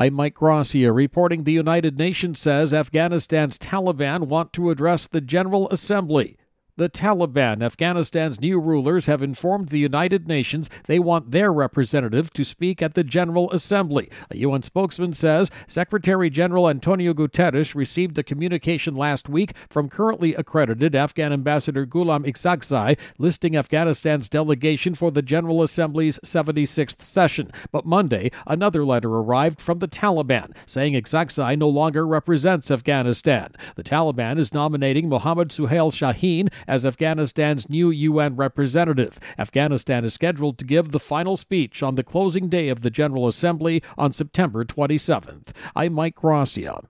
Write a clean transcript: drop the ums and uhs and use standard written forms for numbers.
I'm Mike Gracia reporting the United Nations says Afghanistan's Taliban want to address the General Assembly. The Taliban, Afghanistan's new rulers, have informed the United Nations they want their representative to speak at the General Assembly. A UN spokesman says Secretary General Antonio Guterres received a communication last week from currently accredited Afghan Ambassador Ghulam Irzakzai listing Afghanistan's delegation for the General Assembly's 76th session. But Monday, another letter arrived from the Taliban saying Irzakzai no longer represents Afghanistan. The Taliban is nominating Mohammad Suhail Shaheen as Afghanistan's new UN representative. Afghanistan is scheduled to give the final speech on the closing day of the General Assembly on September 27th. I'm Mike Gracia.